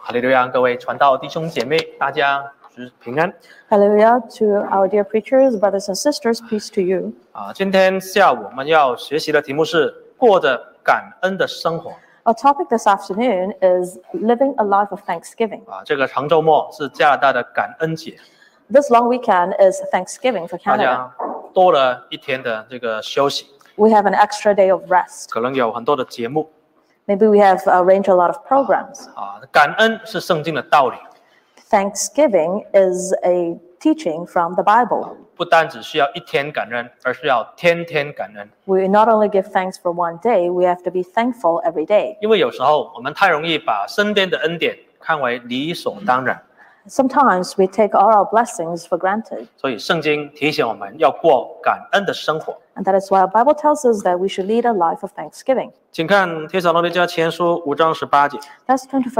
哈利路亚，各位传道弟兄姐妹，大家平安。 Hallelujah to our dear preachers, brothers and sisters, peace to you. 今天下午我们要学习的题目是过着感恩的生活。 Our topic this afternoon is living a life of thanksgiving. 这个长周末是加拿大的感恩节， This long weekend is Thanksgiving for 大 Canada. 家多了一天的这个休息， We have an extra day of rest. 可能有很多的节目。 Maybe we have arranged a lot of programs. 感恩是圣经的道理， Thanksgiving is a teaching from the Bible. 不单只需要一天感恩，而是要天天感恩。 We not only give thanks for one day, we have to be thankful every day. 因为有时候我们太容易把身边的恩典看为理所当然， Sometimes we take all our blessings for granted. 所以圣经提醒我们要过感恩的生活。 And that is why our Bible tells us that we should lead a life of thanksgiving. 请看帖撒罗尼迦前书5章18节。 Let's turn to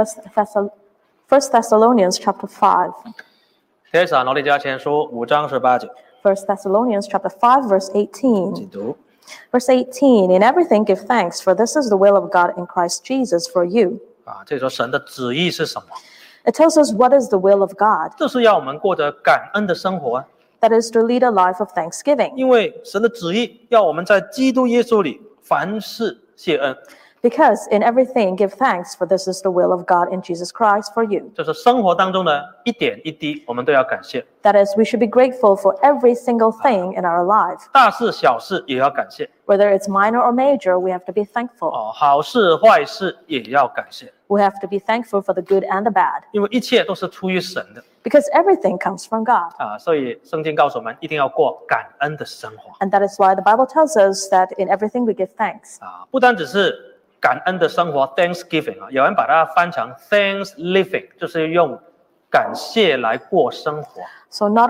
1 Thessalonians chapter 5. 帖撒罗尼迦前书5章18节， 1 Thessalonians chapter 5, verse 18. 请读。 Verse 18, In everything give thanks, for this is the will of God in Christ Jesus for you. 这里说神的旨意是什么？ It tells us what is the will of God. 就是要我们过着感恩的生活啊！ That is to lead a life of thanksgiving. 因为神的旨意要我们在基督耶稣里凡事谢恩， Because in everything give thanks, for this is the will of God in Jesus Christ for you. 就是生活当中的一点一滴，我们都要感谢， That is, we should be grateful for every single thing in our life. 大事小事也要感谢 Whether it's minor or major, we have to be thankful. 好事坏事也要感谢， We have to be thankful for the good and the bad. 因为一切都是出于神的 Because everything comes from God. 所以圣经告诉我们一定要过感恩的生活 And that is why the Bible tells us that in everything we give thanks. 不单只是感恩的生活 Thanksgiving 有人把它翻成 Thanks Living， 就是用感谢来过生活。 So not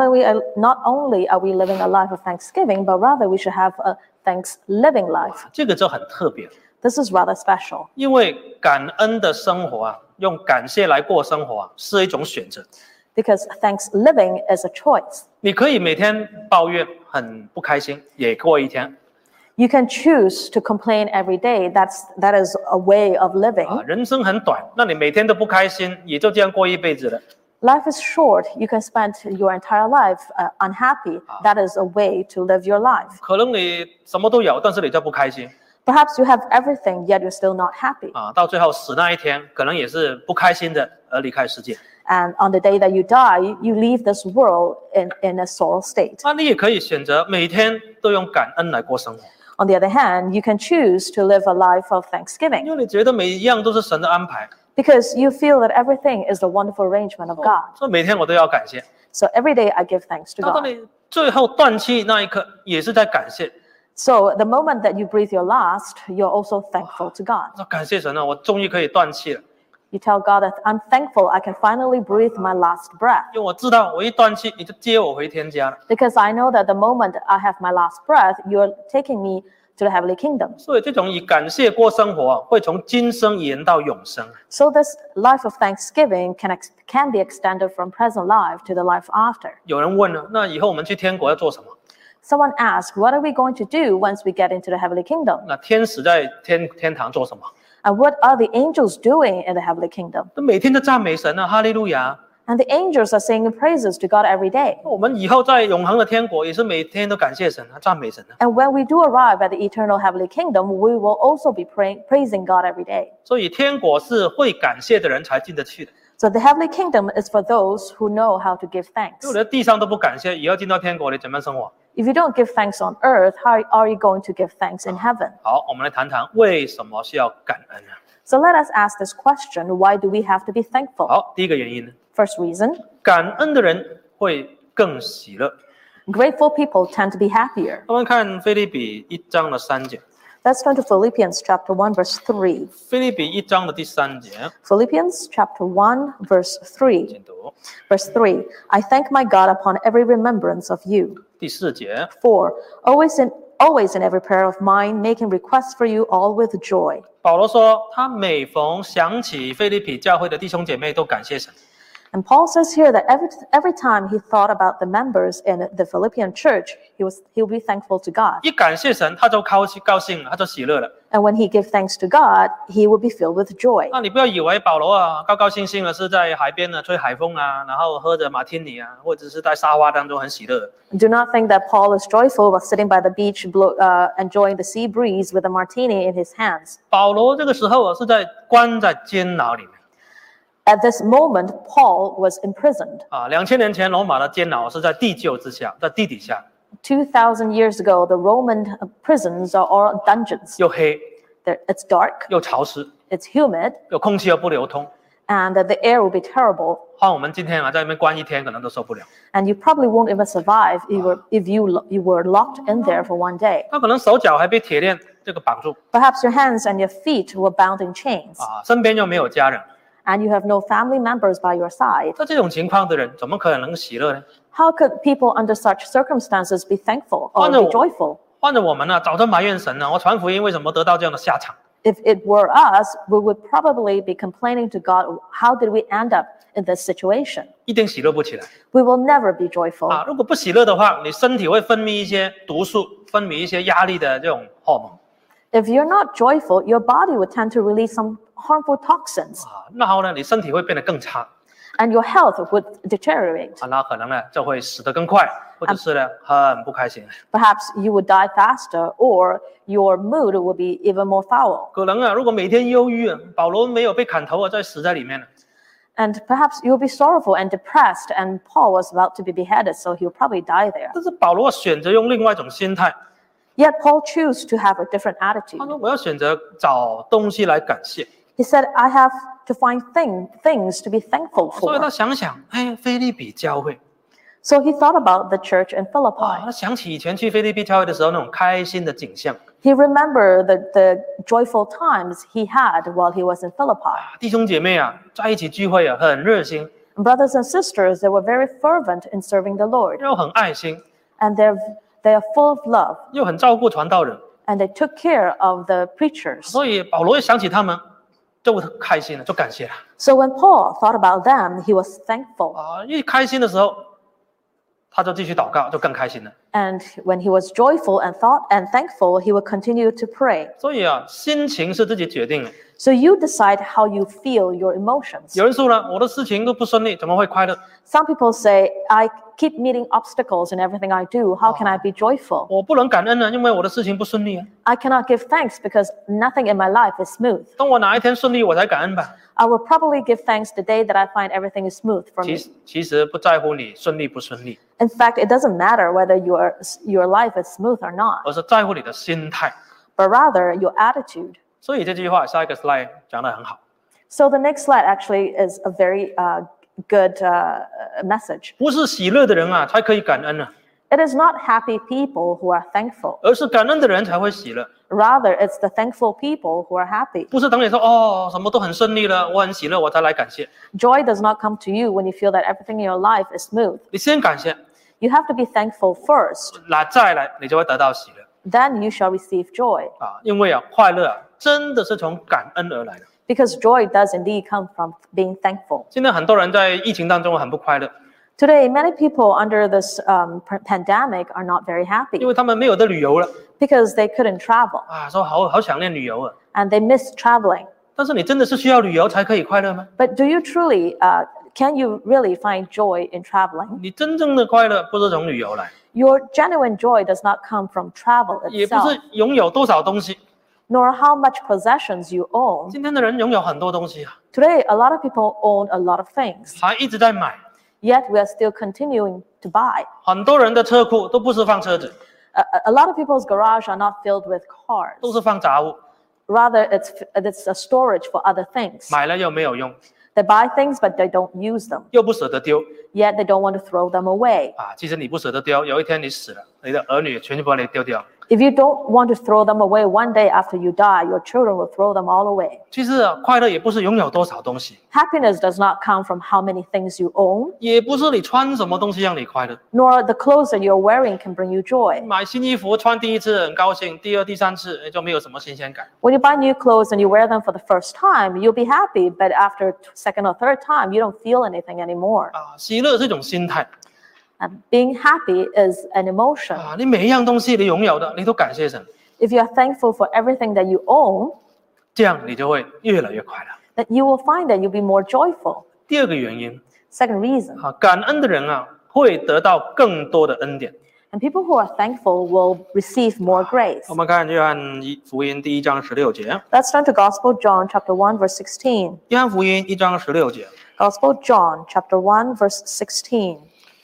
only are we living a life of thanksgiving, but rather we should have a thanks living life. 这个就很特别， This is rather special 因为感恩的生活用感谢来过生活是一种选择。 because thanks living is a choice. 你可以每天抱怨很不开心，也过一天。 You can choose to complain every day. That is a way of living. 人生很短，那你每天都不开心，也就这样过一辈子了。 Life is short. You can spend your entire life unhappy. That is a way to live your life. 可能你什么都有，但是你就不开心 Perhaps you have everything, yet you're still not happy. 到最后死那一天，可能也是不开心的而离开世界。 And on the day that you die, you leave this world in a sorrow state. 你也可以选择每天都用感恩来过生活， On the other hand, you can choose to live a life of 因 thanksgiving 为你觉得每一样都是神的安排， because you feel that everything is the wonderful arrangement of God. 所以每天我都要感谢。 So every day I give thanks to 当 God. 你最后断气那一刻，也是在感谢。 So the moment that you breathe your last, you're also thankful to God. 说感谢神啊，我终于可以断气了， You tell God that I'm thankful I can finally breathe my last breath 因为我知道我一断气，你就接我回天家了。 because I know that the moment I have my last breath, you're taking me to the heavenly kingdom. 所以这种以感谢过生活会从今生延到永生。 So this life of thanksgiving can be extended from present life to the life after. 有人问了，那以后我们去天国要做什么？ Someone asked, what are we going to do once we get into the heavenly kingdom? 那天使在天堂做什么？ And what are the angels doing in the heavenly kingdom? 那每天都赞美神啊，哈利路亚！ And the angels are singing praises to God every day. 我们以后在永恒的天国也是每天都感谢神啊，赞美神啊。 And when we do arrive at the eternal heavenly kingdom, we will also be praising God every day. 所以天国是会感谢的人才进得去的。 So the heavenly kingdom is for those who know how to give thanks. 如果在地上都不感谢，以后进到天国，你怎么样生活？ If you don't give thanks on earth, how are you going to give thanks in heaven? 好，我们来谈谈为什么需要感恩呢？ So let us ask this question, why do we have to be thankful? 好，第一个原因呢， First reason, 感恩的人会更喜乐。 grateful people tend to be happier. 我们看腓立比1章的3节， Let's turn to Philippians chapter 1, verse 3. 腓立比1章的第3节， Philippians chapter 1, verse 3. 请读 Verse 3, I thank my God upon every remembrance of you. 第4节， 4, always in every prayer of mine, making requests for you all with joy. 保罗说，他每逢想起腓立比教会的弟兄姐妹，都感谢神。 And Paul says here that every time he thought about the members in the Philippian church, he would be thankful to God. 一感谢神，他就高兴了，他就喜乐了。 And when he gave thanks to God, he would be filled with joy. 那你不要以为保罗啊高兴的是在海边呢吹海风啊，然后喝着马提尼啊，或者是在沙发当中很喜乐。 Do not think that Paul is joyful while sitting by the beach, enjoying the sea breeze with a martini in his hands. 保罗这个时候啊是关在监牢里面。 At this moment, Paul was imprisoned. 啊，2000年前罗马的监牢是在地臼之下，在地底下。 2,000 years ago, the Roman prisons are all dungeons. 又黑， It's dark, 又潮湿， it's humid, 有空气又不流通。 and the air will be terrible. 换我们今天啊，在那边关一天可能都受不了。 And you probably won't even survive if you were locked in there for one day. 他可能手脚还被铁链这个绑住 Perhaps your hands and your feet were bound in chains, 啊，身边又没有家人。 and you have no family members by your side. 在这种情况的人，怎么可能喜乐呢？ How could people under such circumstances be thankful or be joyful? 换着我们呢，早就埋怨神了。我传福音为什么得到这样的下场？ If it were us, we would probably be complaining to God, how did we end up in this situation? 一定喜乐不起来 We will never be joyful. 啊！如果不喜乐的话，你身体会分泌一些毒素，分泌一些压力的这种荷尔蒙 If you're not joyful, your body would tend to release some harmful toxins, 啊，然后呢，你身体会变得更差 and your health would deteriorate. 啊，那可能呢就会死得更快，或者是呢很不开心。 Perhaps you would die faster, or your mood would be even more foul. 可能啊，如果每天忧郁啊，保罗没有被砍头啊，再死在里面了。 And perhaps you'll be sorrowful and depressed, and Paul was about to be beheaded, so he'll probably die there. 但是保罗选择用另外一种心态， Yet Paul chose to have a different 他 attitude. 说我要选择找东西来感谢。 He said, I have to find things to be thankful 所以他 for. 想想，哎，菲利比教会 So he thought about the church in 啊， Philippi. 他想起以前去菲利比教会的时候那种开心的景象。 He remembered the joyful times he had while he was in Philippi. 弟兄姐妹啊，在一起聚会啊，很热心， And brothers and sisters, they were very fervent in serving the Lord. 又很爱心， And they are full of love. 又很照顾传道人。 And they took care of the preachers. 所以保罗一想起他们，就很开心了，就感谢了 So when Paul thought about them, he was thankful. 啊。一开心的时候，他就继续祷告，就更开心了。 And when he was joyful and thankful, he would continue to pray. 所以啊，心情是自己决定的。 So you decide how you feel your emotions. 有人说了，我的事情都不顺利，怎么会快乐？ Some people say, I keep meeting obstacles in everything I do. How can I be joyful? 我不能感恩呢，因为我的事情不顺利啊。 I cannot give thanks because nothing in my life is smooth. 等我哪一天顺利，我才感恩吧。 I will probably give thanks the day that I find everything is smooth for me. 其实不在乎你顺利不顺利， In fact, it doesn't matter whether your life is smooth or not, 而是在乎你的心态。 but rather your attitude. 所以这句话下一个 slide 讲得很好， So the next slide actually is a very good message. 不是喜乐的人啊才可以感恩啊， It is not happy people who are thankful. 而是感恩的人才会喜乐。 Rather, it's the thankful people who are happy. 不是等你说哦什么都很顺利了，我很喜乐，我才来感谢。 Joy does not come to you when you feel that everything in your life is smooth. 你先感谢， You have to be thankful first. 再来你就会得到喜乐 Then you shall receive joy. 啊，因为啊快乐啊真的是从感恩而来的。 Because joy does indeed come from being thankful. 现在很多人在疫情当中很不快乐， Today, many people under this pandemic are not very 因 happy 为他们没有得旅游了 because they couldn't travel 啊，说好想念旅游啊。 and they miss traveling. 但是你真的是需要旅游才可以快乐吗？ But do you truly, can you really find joy in traveling? 你真正的快乐不是从旅游来， Your genuine joy does not come from travel 也不 itself, 是拥有多少东西。 nor how much possessions you own. 今天的人拥有很多东西啊， Today, a lot of people own a lot of things, 还一直在买。 yet we are still continuing to buy. 很多人的车库都不是放车子， A lot of people's garage are not filled with 都 cars. 是放杂物， Rather, it's a storage for other things. 买了又没有用， They buy things, but they don't use them. 又不舍得丢 Yet they don't want to throw them away. 啊。其实你不舍得丢，有一天你死了，你的儿女全部把你丢掉。 If you don't want to throw them away, one day after you die, your children will throw them all away. 其实快乐也不是拥有多少东西， Happiness does not come from how many things you own, 也不是你穿什么东西让你快乐。 nor the clothes that you're wearing can bring you joy. 买新衣服穿第一次很高兴，第二、第三次就没有什么新鲜感。 When you buy new clothes and you wear them for the first time, you'll be happy, but after second or third time, you don't feel anything anymore. 喜乐是一种心态 And being happy is an emotion. 你每一样东西你拥有的，你都感谢神， If you are thankful for everything that you own, 这样你就会越来越快乐。 that you will find that you'll be more joyful. 第二个原因 Second reason, 感恩的人会得到更多的恩典。 and people who are thankful will receive more grace. 我们看约翰福音第1章16节， Let's turn to Gospel John chapter 1 verse 16. 约翰福音1章16节， Gospel John chapter 1 verse 16.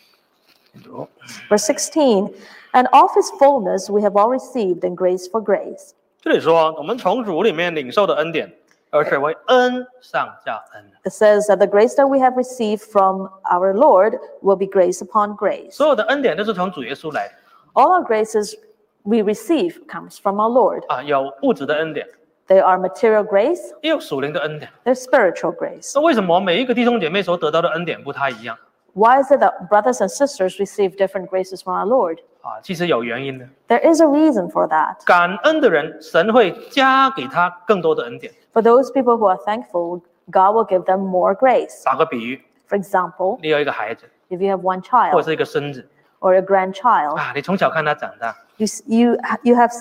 Verse 16, and of his fullness we have all received, and grace for grace. 这里说我们从主里面领受的恩典，而是为恩上加恩。 It says that the grace that we have received from our Lord will be grace upon grace. 所有的恩典都是从主耶稣来的 All our graces we receive comes from our Lord. 有物质的恩典， They are material grace, 也有属灵的恩典。 they're spiritual grace. 那为什么每一个弟兄姐妹所得到的恩典不太一样 Why is it that brothers and sisters receive different graces from our Lord? 其实有原因的。 There is a reason for that. 感恩的人，神会加给他更多的恩典。 For those people who are thankful, God will give them more grace. 打个比喻， For example, 你有一个孩子 if you have one 或者 child 是一个孙子 or a grandchild, 你从小看他长大。 you have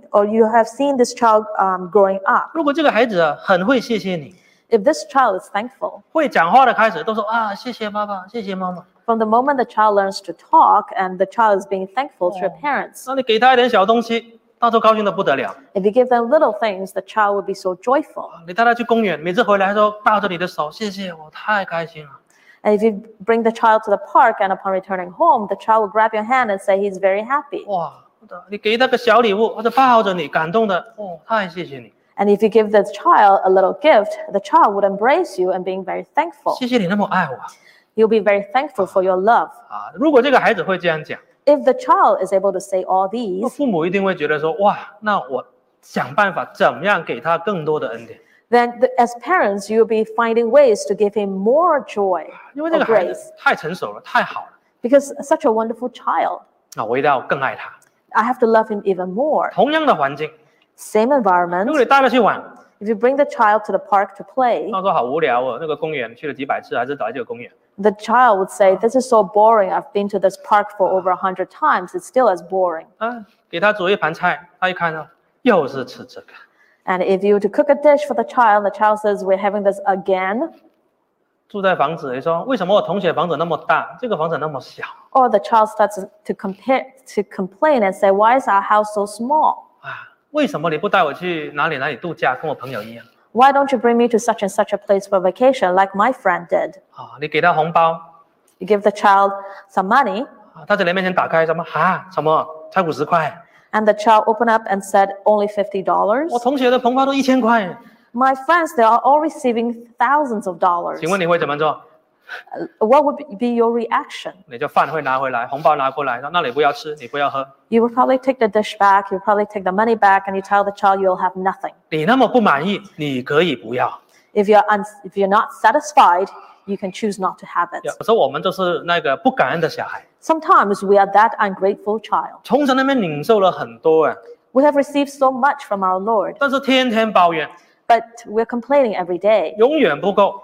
seen this child growing up. 如果这个孩子很会谢谢你， If this child is thankful, 会讲话的开始都说谢谢爸爸，谢谢妈妈。 from the moment the child learns to talk and the child is being thankful to their parents, 那你给他一点小东西，他都高兴得不得了。 if you give them little things, the child will be so joyful. 你带他去公园，每次回来说抱着你的手，谢谢我，太开心了。 And if you bring the child to the park and upon returning home, the child will grab your hand and say he's very happy. 哇，你给他个小礼物或者抱着你，感动的，太谢谢你， And if you give the child a little gift, the child would embrace you and being very thankful. 谢谢你那么爱我。 You'll be very thankful for your love. 如果这个孩子会这样讲， If the child is able to say all these, 父母一定会觉得说，哇，那我想办法怎么样给他更多的恩典， then as parents, you'll be finding ways to give him more joy 因为这 or 个孩 grace 子太成熟了，太好了， because such a wonderful child. 我一定要更爱他。 I have to love him even more. 同样的环境， Same 如果 environment. 你带他去玩， If you bring the child to the park to play, 他说好无聊哦，那个公园去了几百次，还是来这个公园。 the child would say, "This is so boring. I've been to this park for over 100 times. It's still as boring." 给他煮一盘菜，他一看到又是吃这个， And if you were to cook a dish for the child says, "We're having this again." 住在房子里说，为什么我同学房子那么大，这个房子那么小？ Or the child starts to complain and say, "Why is our house so small? 为什么你不带我去哪里度假，跟我朋友一样？ Why don't you bring me to such and such a place for vacation like my friend did?" 你给他红包， You give the child some money, 他在你面前打开什么？什么才50块？ and the child opened up and said, "Only $50." 我同学的红包都1000块， My friends, they are all receiving thousands of dollars. 请问你会怎么做？ What would be your reaction? 你就饭会拿回来，红包拿过来，说那你不要吃，你不要喝。 You will probably take the dish back, you'll probably take the money back, and you tell the child you'll have nothing. 你那么不满意，你可以不要。 If you're not satisfied, you can choose not to have it. 有时候我们就是那个不感恩的小孩， Sometimes we are that ungrateful child. 从神那边领受了很多 We have received so much from our Lord, 但是天天抱怨， but we're complaining every day. 永远不够，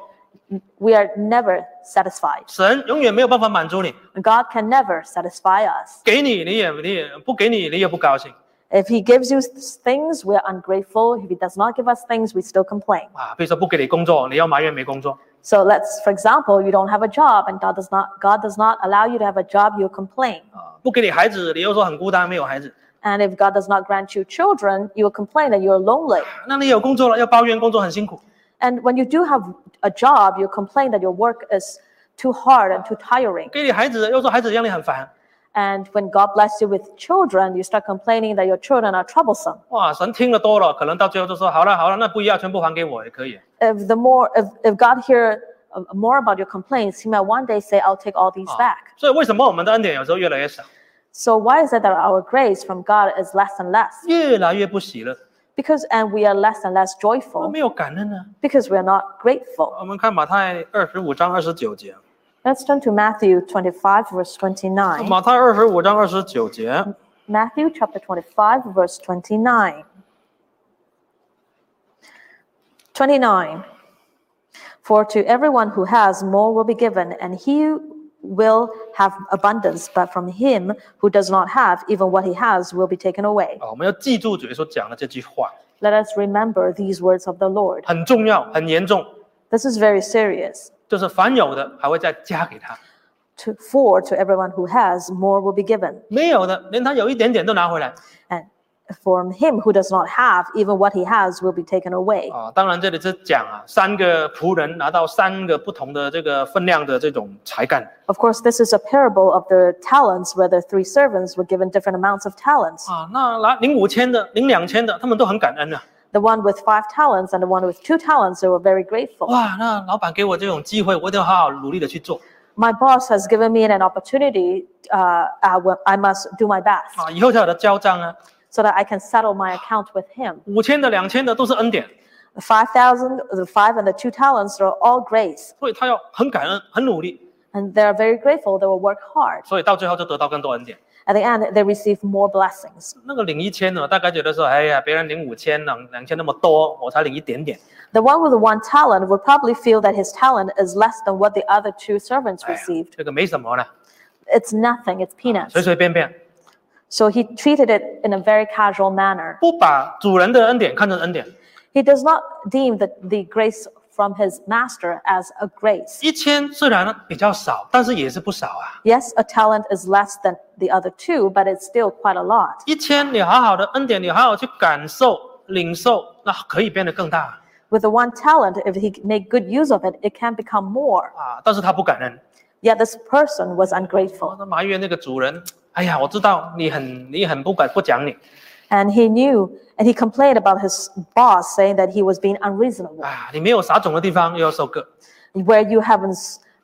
We are never satisfied. 神永远没有办法满足你， God can never satisfy us. 给你也不给你也不高兴 If He gives you things, we're ungrateful. If He does not give us things, we still complain. 比如说不给你工作，你要埋怨没工作。 So for example, you don't have a job and God does not allow you to have a job, you complain. 不给你孩子，你又说很孤单，没有孩子。 And if God does not grant you children, you will complain that you're lonely. 那你有工作了，要抱怨工作很辛苦。 And when you do have a job, you complain that your work is too hard and too tiring. 给你孩子，又说孩子让你很烦。 And when God bless you with children, you start complaining that your children are troublesome. 神听了多了，可能到最后就说好了，那不要全部还给我也可以。 If God hear more about your complaints, He might one day say, "I'll take all these back." 所以为什么我们的恩典有时候越来越少？ So why is it that our grace from God is less and less? 越来越不喜乐， And we are less and less 我 joyful 没有感恩啊。 because we are not grateful. 我们看马太25章29节， Let's turn to Matthew 25, verse 29. 马太25章29节， Matthew chapter 25, verse 29. 29. For to everyone who has, more will be given, and he will have abundance. But from him who does not have, even what he has will be taken away. 我们要记住主耶稣讲的这句话， Let us remember these words of the Lord. 很重要，很严重， This is very serious. 就是凡有的还会再加给他， For to everyone who has, more will be given. 没有的连他有一点点都拿回来 And from him who does not have, even what he has will be taken away. 当然这里是讲3个仆人拿到3个不同的这个分量的这种才干 Of course, this is a parable of the talents where the 3 servants were given different amounts of talents. 那拿领5000的领2000的他们都很感恩啊 The one with 5 talents and the one with 2 talents, they were very grateful. 哇那老板给我这种机会我一定要好好努力的去做 My boss has given me an opportunity. I must do my best 以后才有的交账啊 so that I can settle my account with him. 5000的2000的都是恩典 The 5,000, the 5 and the 2 talents are all grace. 所以他要很感恩很努力 And they're very grateful. They will work hard. 所以到最后就得到更多恩典 At the end, they receive more blessings. 那个领1000呢大概觉得说哎呀别人领5000 2000那么多我才领一点点 The one with the 1 talent would probably feel that his talent is less than what the other 2 servants 哎呀 received. 这个没什么了 It's nothing. It's peanuts. 随随便便 So he treated it in a very casual manner. 不把主人的恩典看成恩典 He does not deem the grace from his master as a grace. 1000虽然比较少但是也是不少啊 Yes, a talent is less than the other 2, but it's still quite a lot. 1000你好好的恩典你好好去感受领受那可以变得更大 With the 1 talent, if he make good use of it, it can become more. 但是他不感恩 Yet this person was ungrateful. 他埋怨那个主人哎呀我知道你很不讲理 And he knew, and he complained about his boss, saying that he was being unreasonable. 你没有撒种的地方又要收割 Where you haven't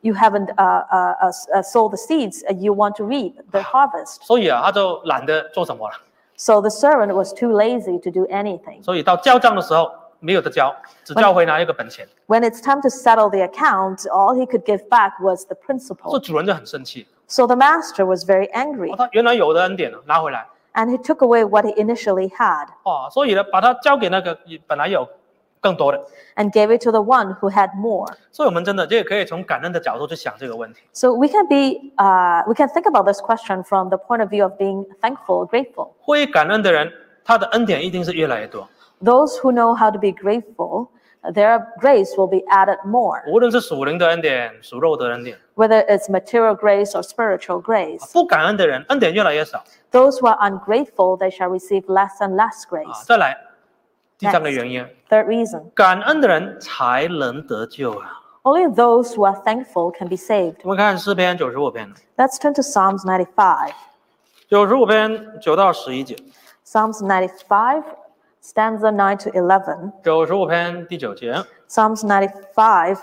sowed the seeds, you want to reap the harvest. 所以他就懒得做什么了 So the servant was too lazy to do anything. 所以到交账的时候没有得交只交回拿一个本钱 When it's time to settle the account, all he could give back was the 这 principal. 主人就很生气 So the master was very angry, 他原来有的恩典拿回来 and he took away what he initially had 所以呢把它交给那个本来有更多的 and gave it to the one who had more. 所以我们真的这个可以从感恩的角度去想这个问题 So we can think about this question from the point of view of being thankful, grateful. 会感恩的人他的恩典一定是越来越多 Those who know how to be grateful, their grace will be added more, 无论是属灵的恩典属肉的恩典 whether it's material grace or spiritual grace. 不感恩的人恩典越来越少 Those who are ungrateful, they shall receive less and less grace. 再来第3个原因 Third reason, 感恩的人才能得救 only those who are thankful can be saved. 我们看诗篇95篇 Let's turn to Psalms 95. 95篇9到11节 Psalms 95, stanza 9 to 11. 95篇第9节 Psalms 95,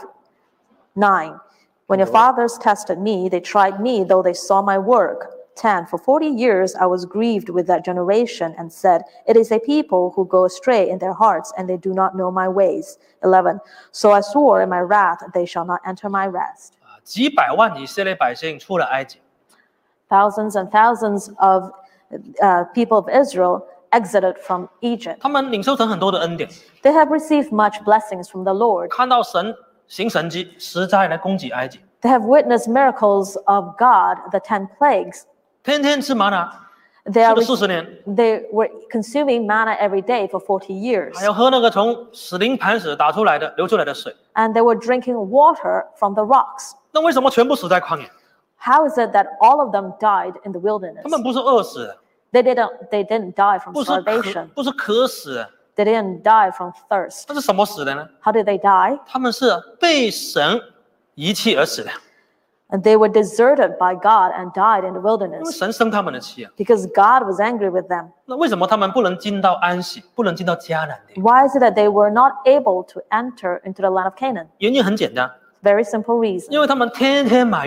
9. When your fathers tested me, they tried me, though they saw my work. 10. For 40 years I was grieved with that generation and said, it is a people who go astray in their hearts, and they do not know my ways. 11. So I swore in my wrath, they shall not enter my rest. 几百万以色列百姓出了埃及 Thousands and thousands of people of Israel exited from Egypt. 他们领受成很多的恩典 They have received much blessings from the Lord. 看到神行神迹实在来攻击埃及 They have witnessed miracles of God, the 10 plagues. 天天吃玛瑙 They 吃 are 了40年 They were consuming manna every day for 40 years. 还要喝那个从死灵磐石打出来的流出来的水 And they were drinking water from the rocks. 那为什么全部死在旷野 How is it that all of them died in the wilderness? 他们不是饿死的 They didn't die from 不是 starvation. 不是渴死的 They didn't die from thirst. 那是什么死的呢 How did they die? 他们是被神遗弃而死的 And they were deserted by God and died in the 因为 wilderness 神生他们的气 because God was angry with them. 那为什么他们不能进到安息不能进到迦南地 Why is it that they were not able to enter into the land of Canaan? 原因很简单 Very simple reason. 因为他们天天埋怨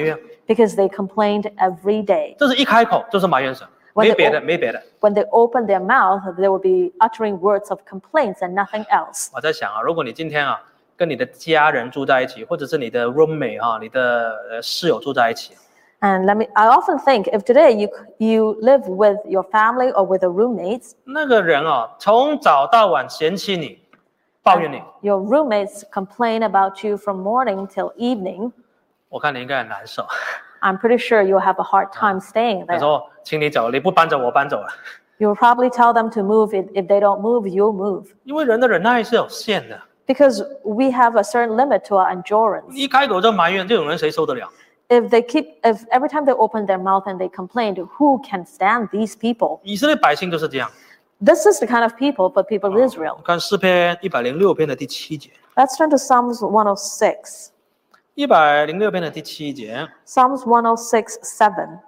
because they complained every day. 这是一开口就是埋怨神， When 没 they 别的， o- 没别的。 When they opened their mouth, they would be uttering words of complaints and nothing else. 我在想啊，如果你今天啊跟你的家人住在一起，或者是你的 roommate 啊，你的室友住在一起， And I often think if today you live with your family or with your roommates, 那个人啊从早到晚嫌弃你，抱怨你， your roommates complain about you from morning till evening, 我看你应该很难受。 I'm pretty sure you'll have a hard time staying 他 there. 说：“请你走，你不搬走，我搬走了。 You'll probably tell them to move. If they don't move, you'll move. ” 因为人的忍耐是有限的， Because we have a certain limit to our endurance. 你一开口就埋怨，这种人谁受得了？ If every time they open their mouth and they complain, who can stand these people? 以色列百姓就是这样。 This is the kind of people, but people of Israel. 看诗篇106篇的第7节， Let's turn to Psalms 106. 106篇的第7节， Psalms 106:7.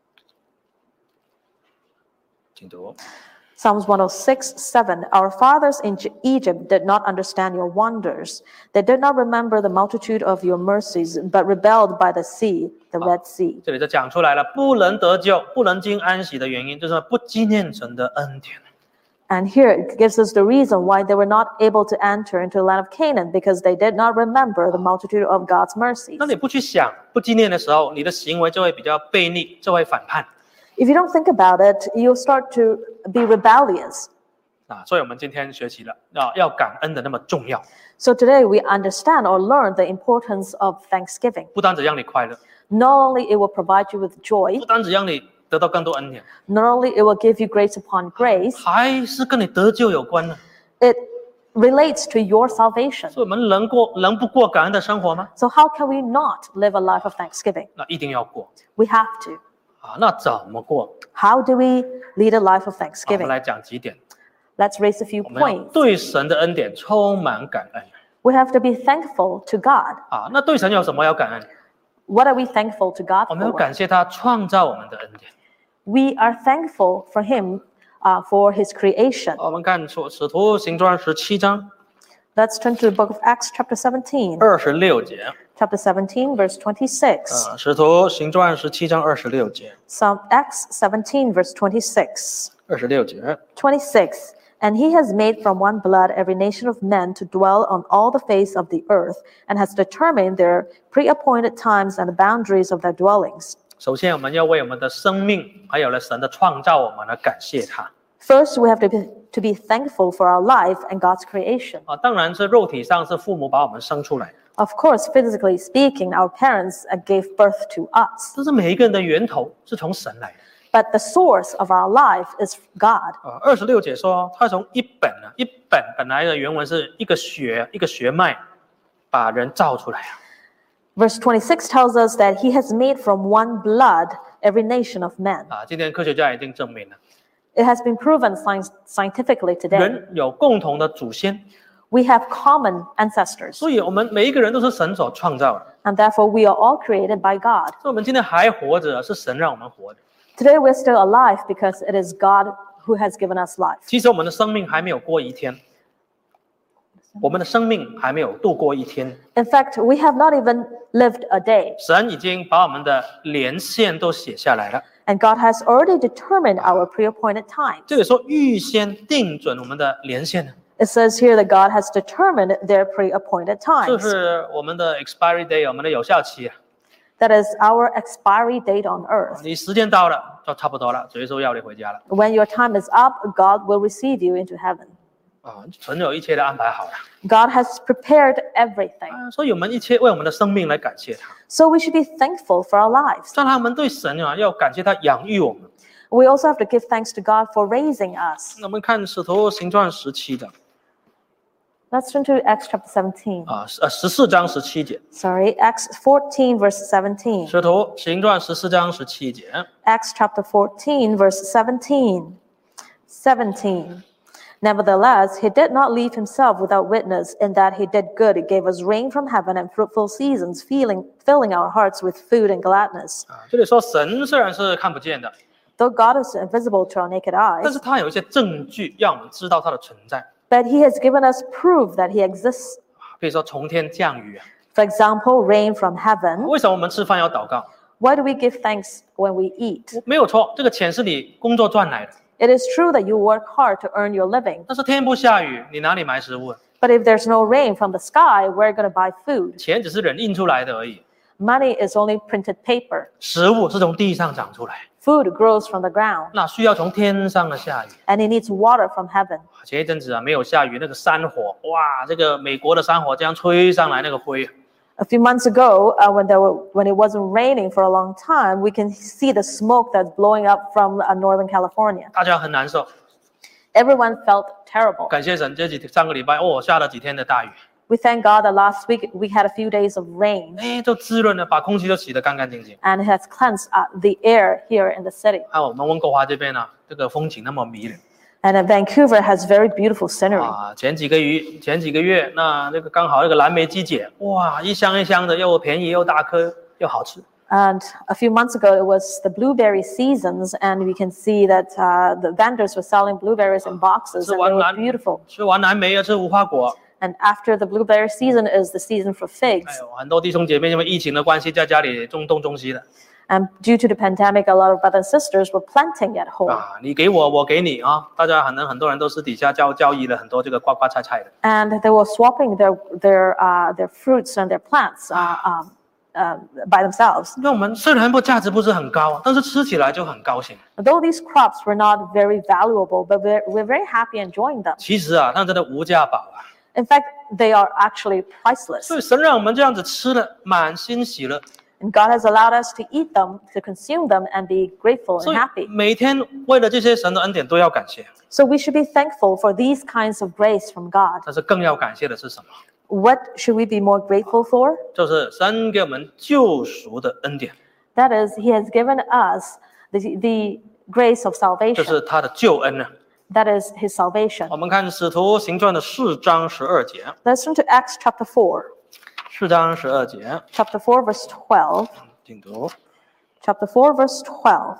请读。 Psalms 106:7. Our fathers in Egypt did not understand your wonders. They did not remember the multitude of your mercies, but rebelled by the sea, the Red Sea. 这里就讲出来了，不能得救、不能经安息的原因，就是不纪念神的恩典。 And here it gives us the reason why they were not able to enter into the land of Canaan, because they did not remember the multitude of God's mercies. 那你不去想、不纪念的时候，你的行为就会比较悖逆，就会反叛。 If you don't think about it, you'll start to be rebellious. 所以我们今天学习了要感恩的那么重要， So today we understand or learn the importance of thanksgiving. 不单只让你快乐， Not only it will provide you with joy, 不单只让你得到更多恩典， not only it will give you grace upon grace, 还是跟你得救有关呢。 it relates to your salvation. 所以我们能不过感恩的生活吗？ So how can we not live a life of thanksgiving? 那一定要过 We have to. 那怎么过？ How do we lead a life of 我们 thanksgiving? 来讲几点。 Let's raise a few 我们要 points. 对神的恩典充满感恩 We have to be thankful to God. 那对神有什么要感恩？ What are we thankful to God 我们要 for? 感谢他创造我们的恩典。 We are thankful for Him for His creation. 我们看使徒行传17章 Let's turn to the book of Acts, chapter 17. 26节。 Chapter 17, verse 26. 使徒行传17章26节。 Acts 17, verse 26. 26节。 26. And he has made from one blood every nation of men to dwell on all the face of the earth, and has determined their pre-appointed times and the boundaries of their dwellings. 首先，我们要为我们的生命，还有了神的创造，我们来感谢他。 First, we have to be thankful for our life and God's creation. 当然是肉体上是父母把我们生出来， Of course, physically speaking, our parents gave birth to us. 但是每一个人的源头是从神来的。 But the source of our life is God. 26节说，他从一本本来的原文是一个血脉，把人造出来啊。 Verse 26 tells us that he has made from one blood every nation of men. 今天科学家已经证明了， It has been proven scientifically today. 人有共同的祖先， We have common ancestors, 所以我们每一个人都是神所创造的。 and therefore we are all created by God. 所以我们今天还活着，是神让我们活的。 Today we're still alive because it is God who has given us life. 其实我们的生命还没有过一天，我们的生命还没有度过一天， In fact, we have not even lived a day, 神已经把我们的连线都写下来了。 and God has already determined our pre-appointed times. 这里说预先定准我们的连线呢， It says here that God has determined their pre-appointed 就 times. 是我们的 expiry day， 我们的有效期啊。 That is our expiry date on earth. 你时间到了，就差不多了，主耶稣要你回家了 When your time is up, God will receive you into heaven. 神有一切的安排好了 God has prepared everything. 所以我们一切为我们的生命来感谢他。 So we should be thankful for our lives. 当然，我们对神要感谢他养育我们。 We also have to give thanks to God for raising us. 那我们看使徒行传17的 Let's turn to Acts chapter 17. 14章17节， Sorry, Acts 14, verse 17. 使徒行传14章17节。 Acts chapter 14, verse 17. 17. Nevertheless, he did not leave himself without witness, in that he did good. He gave us rain from heaven and fruitful seasons, filling our hearts with food and gladness. 这里说神虽然是看不见的， Though God is invisible to our naked 但 eyes, 是他有一些证据让我们知道他的存在。 but he has given us proof that he exists. 比如说从天降雨 For example, rain from heaven. 为什么我们吃饭要祷告？ Why do we give thanks when we eat? 没有错，这个钱是你工作赚来的。 It is true that you work hard to earn your living. 但是天不下雨，你哪里买食物？ But if there's no rain from the sky, where are you going to buy food? 钱只是人印出来的而已， Money is only printed paper. 食物是从地上长出来， Food grows from the ground, 那需要从天上的下雨。 and it needs water from heaven. 前一阵子啊，没有下雨，那个山火，哇，这个美国的山火这样吹上来，那个灰， A few months ago, when it wasn't raining for a long time, we can see the smoke that's blowing up from Northern California. 大家很难受。 Everyone felt terrible. 感谢神，上个礼拜下了几天的大雨， We thank God that last week we had a few days of rain, 就滋润了，把空气都洗得干干净净。 and it has cleansed the air here in the city. 还有我们温哥华这边呢，这个风景那么迷人 And Vancouver has very beautiful scenery. 啊！前几个月，那这个刚好那个蓝莓季节，哇，一箱一箱的，又便宜又大颗又好吃。 And a few months ago, it was the blueberry seasons, and we can see that the vendors were selling blueberries in boxes, and they were beautiful. 吃完蓝莓要吃无花果。 And after the blueberry season is the season for figs. 很多弟兄姐妹因为疫情的关系，在家里种东种西的 And due to the pandemic, a lot of brothers and sisters were planting at home. 啊，你给我，我给你啊！大家很多人都私底下交易了很多这个瓜瓜菜菜的。 And they were swapping their fruits and their plants by themselves. 那我们虽然价值不是很高，但是吃起来就很高兴。 Though these crops were not very valuable, but we're very happy enjoying them. 其实啊，那真的无价宝啊！ In fact, they are actually priceless. 所以神让我们这样子吃了，满心喜乐。 And God has allowed us to eat them, to consume them, and be grateful 所 and 以 happy. 每天为了这些神的恩典都要感谢。 So we should be thankful for these kinds of grace from God. 但是更要感谢的是什么？ What should we be more grateful for? 就是神给我们救赎的恩典， That is, He has given us the grace of 这 salvation. 是他的救恩呢。 That is His salvation. 我们看《使徒行传》的4章12节， Let's turn to Acts chapter 4. 4章12节， Chapter 4, verse 12. 请读。 Chapter 4, verse 12.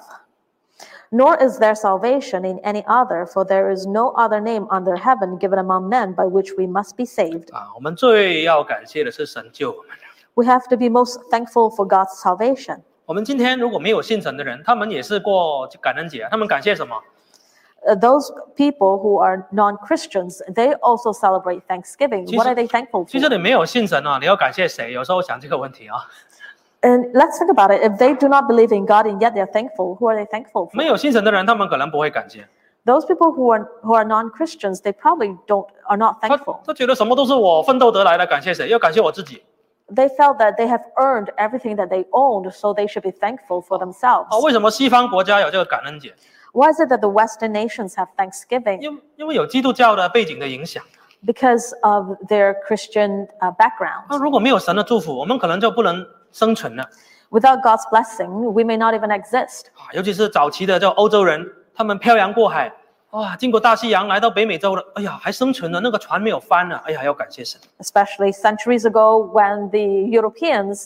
Nor is there salvation in any other, for there is no other name under heaven given among men by which we must be saved. 啊，我们最要感谢的是神救我们。 We have to be most thankful for God's salvation. 我们今天如果没有信神的人，他们也是过感恩节，他们感谢什么？ Those people who are non-Christians, they also celebrate Thanksgiving. What are they thankful 其实 for? 你没有信神啊，你要感谢谁？有时候想这个问题啊， And let's think about it. If they do not believe in God and yet they're thankful, who are they thankful 没 for? 有信神的人，他们可能不会感谢， Those people who are non-Christians, they probably are not 他 thankful. 他觉得什么都是我奋斗得来的，感谢谁？要感谢我自己 They felt that they have earned everything that they owned, so they should be thankful for themselves. 啊？为什么西方国家有这个感恩节？ Why is it that the Western nations have Thanksgiving? 因为有基督教的背景的影响。 Because of their Christian 那 background. 如果没有神的祝福，我们可能就不能生存了 Without God's blessing, we may not even exist. 啊！尤其是早期的这欧洲人，他们漂洋过海，哇，经过大西洋来到北美洲了，哎呀，还生存了，那个船没有翻了，哎呀，要感谢神。 Especially centuries ago when the Europeans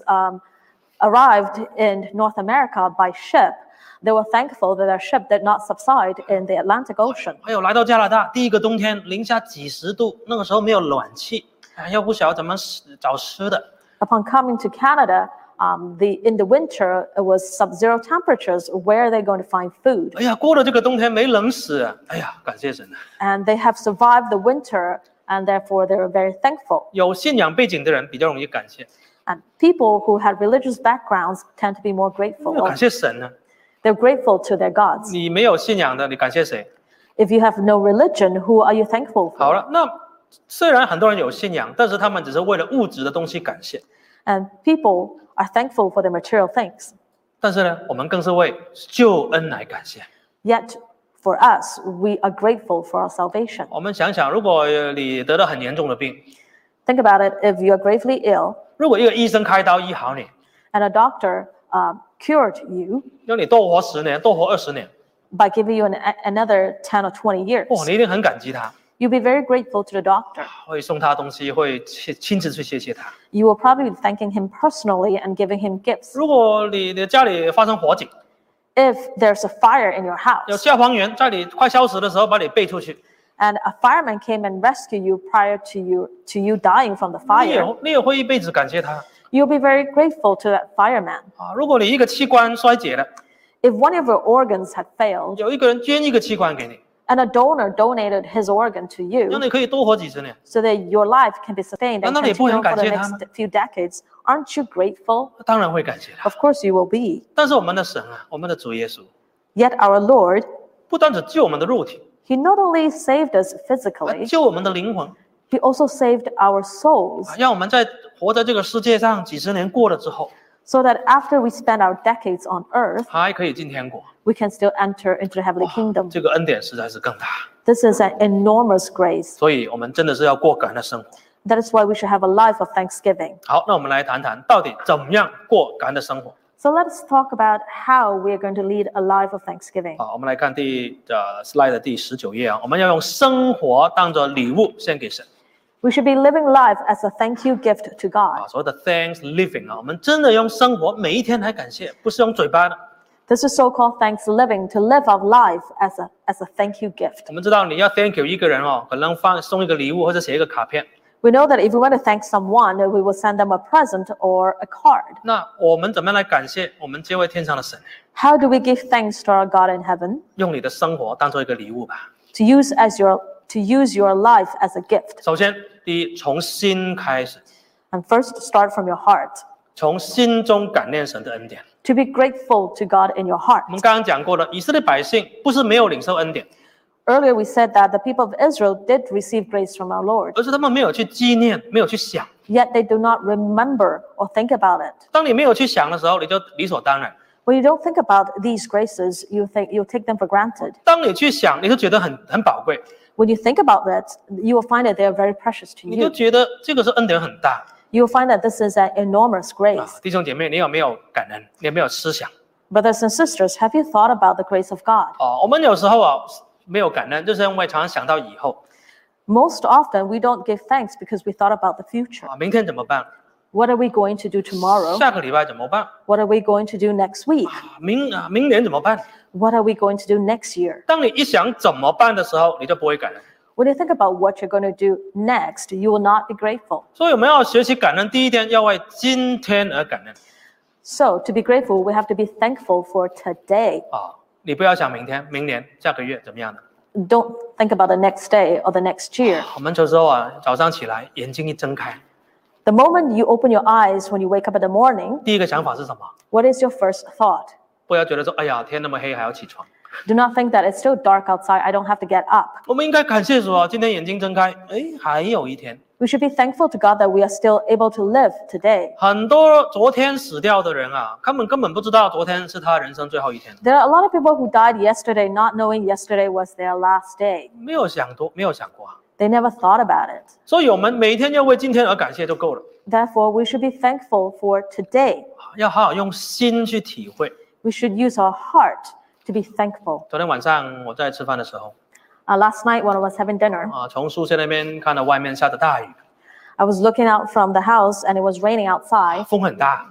arrived in North America by ship, they were thankful that their ship did not subside in the Atlantic Ocean. 还有来到加拿大，第一个冬天零下几十度，那个时候没有暖气，哎，又不晓得怎么找吃的。 Upon coming to Canada, in the winter, it was sub-zero temperatures. Where are they going to find food? 哎呀，过了这个冬天没冷死，哎呀，感谢神。 And they have survived the winter, and therefore they're very thankful. 有信仰背景的人比较容易感谢， And people who had religious backgrounds tend to be more 要 grateful. 感谢神呢。 They're grateful to their gods. 你没有信仰的，你感谢谁？ If you have no religion, who are you thankful 好 for? 了，那虽然很多人有信仰，但是他们只是为了物质的东西感谢。 And people are thankful for their material things. 但是呢，我们更是为救恩来感谢。 Yet, for us, we are grateful for our salvation. 我们想想，如果你得了很严重的病， Think about it. If you are gravely ill 如果一个医生开刀医好你， and a doctor cured you 让你多活10年，多活20年， by giving you another 10 or 20 years, 哇，你一定很感激他， you'll be very grateful to the doctor. 会送他东西，会亲自去谢谢他。 You will probably be thanking him personally and giving him gifts. 如果你的家里发生火警， If there's a fire in your 有 house 消防员在你快烧死的时候把你背出去， and a fireman came and rescued you prior to you dying from the 你也 fire, 你也会一辈子感谢他。 You'll be very grateful to that fireman. 如果你一个器官衰竭了， If one of your organs had failed 有一个人捐一个器官给你， and a donor donated his organ to 让 you 你可以多活几十年， so that your life can be sustained and 难道你不会很 continue for the 感谢他吗？ next few decades, aren't you grateful? 当然会感谢他。 Of course you will be. 但是我们的神啊，我们的主耶稣， Yet our Lord, 不单只救我们的肉体， He not only saved us 还 physically, 救我们的灵魂， He also saved our souls 让我们在活在这个世界上几十年过了之后， so that after we spend our decades on earth, 还可以进天国。 we can still enter into the heavenly kingdom. 这个恩典实在是更大， This is an enormous grace. 所以我们真的是要过感恩的生活。 That is why we should have a life of thanksgiving. 好，那我们来谈谈到底怎么样过感恩的生活。 So let's talk about how we are going to lead a life of thanksgiving. 好，我们来看slide 的第19页啊，我们要用生活当作礼物献给神 We should be living life as a thank you gift to 啊， God. 所谓的 Thanksgiving 啊，我们真的用生活每一天来感谢，不是用嘴巴的。 This is so-called thanksgiving, to live our life as a thank you gift. 我们知道你要 Thank you 一个人哦，可能送一个礼物或者写一个卡片。 We know that if we want to thank someone, we will send them a present or a card. 那我们怎么样来感谢我们这位天上的神？ How do we give thanks to our God in heaven? 用你的生活当做一个礼物吧。 To use your life as a gift. 首先，第一，从心开始， And first, start from your heart. 从心中感念神的恩典。 To be grateful to God in your heart. 我们刚刚讲过了，以色列百姓不是没有领受恩典， Earlier, we said that the people of Israel did receive grace from our Lord, 而是他们没有去纪念，没有去想。 yet they do not remember or think about it. 当你没有去想的时候，你就理所当然； When you don't think about these graces, you take them for granted. 当你去想，你就觉得很宝贵， When you think about it, you will find that they are very precious to 你就 you. 觉得这个是恩典很大 You will find that this is an enormous 啊 grace.！ 弟兄姐妹，你有没有感恩？你有没有思想？ Brothers and sisters, have you thought about the grace of God? 我们有时候没有感恩，就是因为常常想到以后 Most often, we don't give thanks because we thought about the future. 明天怎么办？ What are we going to do tomorrow? 下个礼拜怎么办？ What are we going to do next week? 明年怎么办？ What are we going to do next year? 当你一想怎么办的时候，你就不会感恩。 When you think about what you're going to do next, you will not be grateful. 所以我们要学习感恩，第一天要为今天而感恩 So, to be grateful, we have to be thankful for today. 你不要想明天、明年、下个月怎么样的。 Don't think about the next day or the next year. 我们有时候早上起来眼睛一睁开， The moment you open your eyes when you wake up in the morning, 第一个想法是什么？ what is your first thought? 不要觉得说，哎呀，天那么黑还要起床。 Do not think that it's still dark outside, I don't have to get up. 我们应该感谢主啊，今天眼睛睁开，还有一天。 We should be thankful to God that we are still able to live today. 很多昨天死掉的人啊，他们根本不知道昨天是他人生最后一天， There are a lot of people who died yesterday not knowing yesterday was their last day. 没有想过啊。 They never thought about it. 所以我们每天要为今天而感谢就够了， Therefore, we should be thankful for today. 要好好用心去体会。 We should use our heart to be thankful. 昨天晚上我在吃饭的时候 Last night when I was having dinner, 从宿舍那边看到外面下着大雨， I was looking out from the house and it was raining outside. 风很大，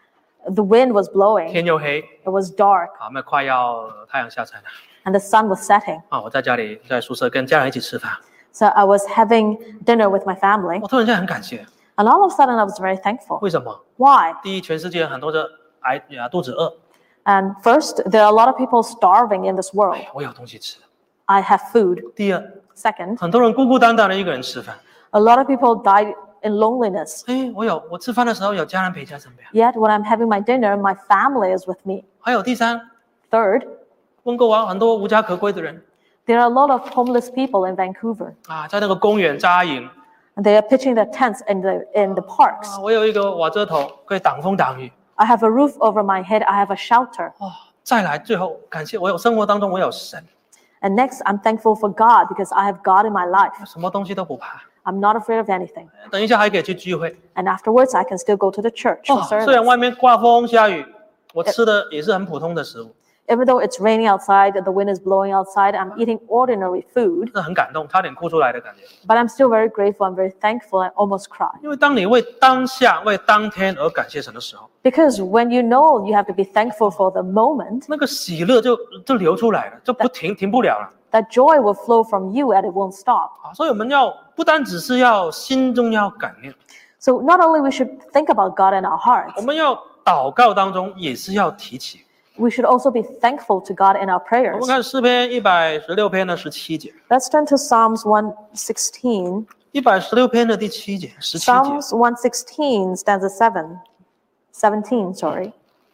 The wind was blowing. 天又黑 It was dark 那快要太阳下山了 and the sun was setting. 我在家里在宿舍跟家人一起吃饭， So I was having dinner with my family. 我突然间很感谢， And all of a sudden I was very thankful. 为什么？ Why? 第一，全世界很多的肚子饿， And first, there are a lot of people starving in this world. 我有东西吃。 I have food. 第二， Second, 很多人孤孤单单的一个人吃饭， a lot of people died in loneliness. 我吃饭的时候有家人陪在身边。 Yet when I'm having my dinner, my family is with me. 还有第三， Third, 温哥华很多无家可归的人 there are a lot of homeless people in Vancouver. 在那个公园扎营 And they are pitching their tents in the parks. 我有一个瓦遮头可以挡风挡雨。 I have a roof over my head. I have a shelter. 再来，最后感谢我有生活当中我有神， And next, I'm thankful for God because I have God in my life. 什么东西都不怕。 I'm not afraid of anything. 等一下还可以去聚会。 And afterwards, I can still go to the church for 虽然 service. 外面刮风下雨，我吃的也是很普通的食物， Even though it's raining outside, the wind is blowing outside, I'm eating ordinary food. 是很感动，差点哭出来的感觉。 But I'm still very grateful. I'm very thankful. I almost cry. 因为当你为当下、为当天而感谢神的时候， Because when you know you have to be thankful for the moment, 那个喜乐就流出来了，就停不了了。 that joy will flow from you and it won't stop. 所以我们要不单只是要心中要感念， So not only we should think about God in our 我 hearts, 们要祷告当中也是要提起。 we should also be thankful to God in our 我 prayers. 们看诗篇116篇的17节， Let's turn to Psalms 116. 116篇的第7节，17节。 Psalms 116, stanza 17, sorry.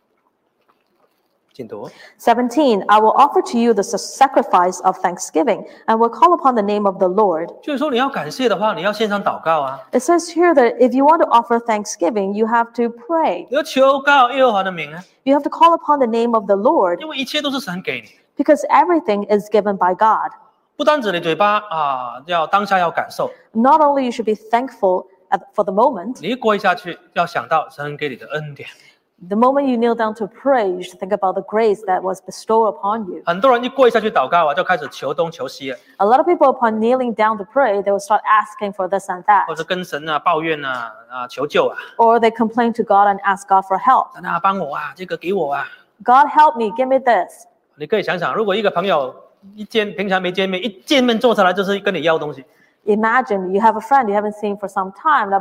请读。 17, I will offer to you the sacrifice of thanksgiving and will call upon the name of the Lord. 就是说你要感谢的话，你要献上祷告啊， It says here that if you want to offer thanksgiving, you have to pray. 你要求告耶和华的名啊， You have to call upon the name of the Lord 因为一切都是神给你， because everything is given by God. 不单指你嘴巴啊，要当下要感受， Not only you should be thankful for the moment, 你一跪下去要想到神给你的恩典。 the moment you kneel down to pray, you should think about the grace that was bestowed upon you. 很多人一跪下去祷告啊，就开始求东求西了， A lot of people, upon kneeling down to pray, they will start asking for this and 或 that, 者跟神啊抱怨啊求救啊， or they complain to God and ask God for help. 神啊帮我啊，这个给我啊。 God help me, give me this. 你可以想想，如果一个朋友平常没见面，一见面坐下来就是跟你要东西， Imagine you have a friend you haven't seen for some time.